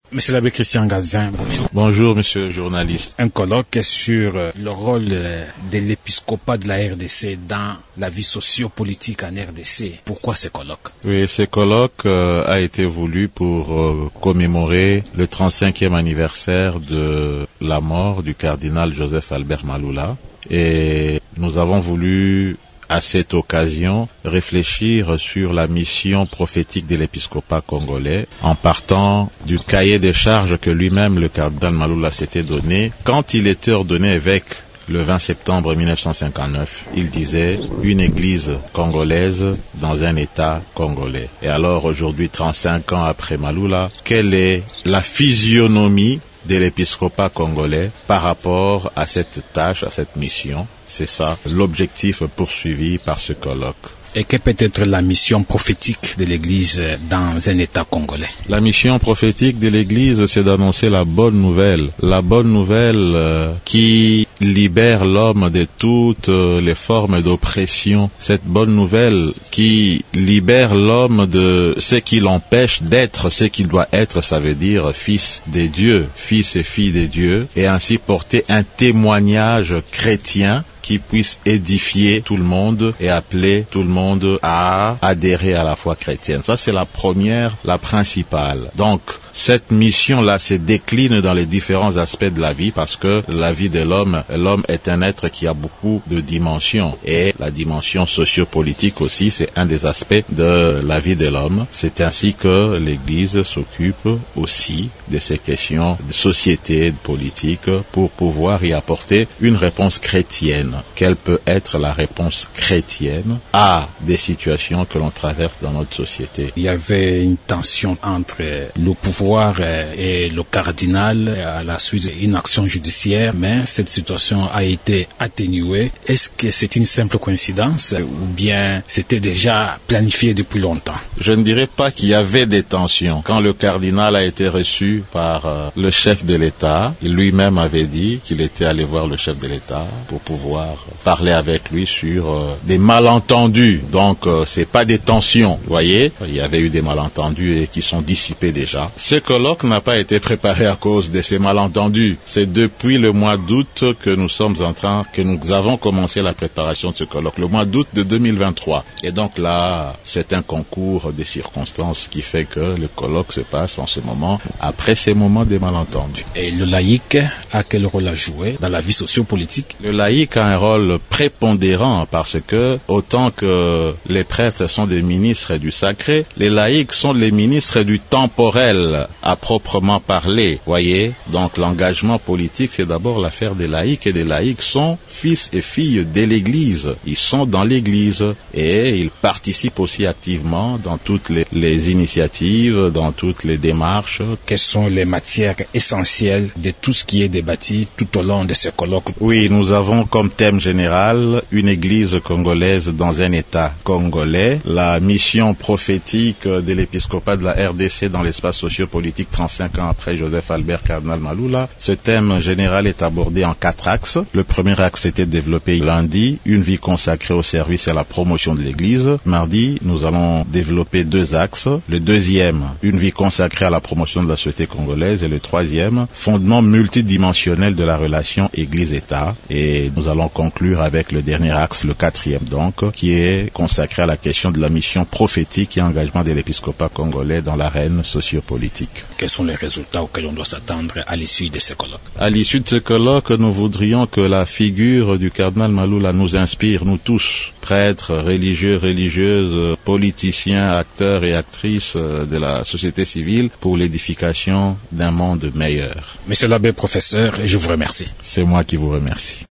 Monsieur l'abbé Christian Gazin, bonjour. Bonjour, monsieur le journaliste. Un colloque sur le rôle de l'épiscopat de la RDC dans la vie socio-politique en RDC. Pourquoi ce colloque? Oui, ce colloque a été voulu pour commémorer le 35e anniversaire de la mort du cardinal Joseph Albert Maloula. Et nous avons voulu, à cette occasion, réfléchir sur la mission prophétique de l'épiscopat congolais en partant du cahier des charges que lui-même, le cardinal Maloula, s'était donné quand il était ordonné évêque le 20 septembre 1959. Il disait une église congolaise dans un état congolais. Et alors aujourd'hui, 35 ans après Maloula, quelle est la physionomie de l'épiscopat congolais par rapport à cette tâche, à cette mission? C'est ça l'objectif poursuivi par ce colloque. Et quelle peut être la mission prophétique de l'Église dans un État congolais? La mission prophétique de l'Église, c'est d'annoncer la bonne nouvelle. La bonne nouvelle qui libère l'homme de toutes les formes d'oppression. Cette bonne nouvelle qui libère l'homme de ce qui l'empêche d'être ce qu'il doit être, ça veut dire fils de Dieu, fils et fille de Dieu, et ainsi porter un témoignage chrétien qui puisse édifier tout le monde et appeler tout le monde à adhérer à la foi chrétienne. Ça, c'est la première, la principale. Donc, cette mission-là se décline dans les différents aspects de la vie parce que la vie de l'homme est un être qui a beaucoup de dimensions. Et la dimension sociopolitique aussi, c'est un des aspects de la vie de l'homme. C'est ainsi que l'Église s'occupe aussi de ces questions de société, de politique, pour pouvoir y apporter une réponse chrétienne. Quelle peut être la réponse chrétienne à des situations que l'on traverse dans notre société? Il y avait une tension entre le pouvoir et le cardinal à la suite d'une action judiciaire, mais cette situation a été atténuée. Est-ce que c'est une simple coïncidence ou bien c'était déjà planifié depuis longtemps? Je ne dirais pas qu'il y avait des tensions. Quand le cardinal a été reçu par le chef de l'État, il lui-même avait dit qu'il était allé voir le chef de l'État pour pouvoir parler avec lui sur des malentendus. Donc c'est pas des tensions, vous voyez. Il y avait eu des malentendus et qui sont dissipés déjà. Ce colloque n'a pas été préparé à cause de ces malentendus. C'est depuis le mois d'août que nous avons commencé la préparation de ce colloque, le mois d'août de 2023. Et donc là, c'est un concours de circonstances qui fait que le colloque se passe en ce moment, après ces moments des malentendus. Et le laïc a quel rôle à jouer dans la vie sociopolitique? Le laïc a un rôle prépondérant parce que autant que les prêtres sont des ministres du sacré, les laïcs sont les ministres du temporel à proprement parler, voyez. Donc l'engagement politique, c'est d'abord l'affaire des laïcs, et des laïcs sont fils et filles de l'Église. Ils sont dans l'Église et ils participent aussi activement dans toutes les initiatives, dans toutes les démarches. Quelles sont les matières essentielles de tout ce qui est débattu tout au long de ce colloque? Oui, nous avons comme thème général une église congolaise dans un état congolais, la mission prophétique de l'épiscopat de la RDC dans l'espace sociopolitique 35 ans après Joseph Albert cardinal Maloula. Ce thème général est abordé en 4 axes. Le premier axe était développé lundi, une vie consacrée au service et à la promotion de l'église. Mardi, nous allons développer 2 axes. Le deuxième, une vie consacrée à la promotion de la société congolaise, et le troisième, fondement multidimensionnel de la relation église-état. Et nous allons conclure avec le dernier axe, le 4e donc, qui est consacré à la question de la mission prophétique et engagement de l'épiscopat congolais dans l'arène sociopolitique. Quels sont les résultats auxquels on doit s'attendre à l'issue de ce colloque? À l'issue de ce colloque, nous voudrions que la figure du cardinal Maloula nous inspire, nous tous, prêtres, religieux, religieuses, politiciens, acteurs et actrices de la société civile, pour l'édification d'un monde meilleur. Monsieur l'abbé professeur, je vous remercie. C'est moi qui vous remercie.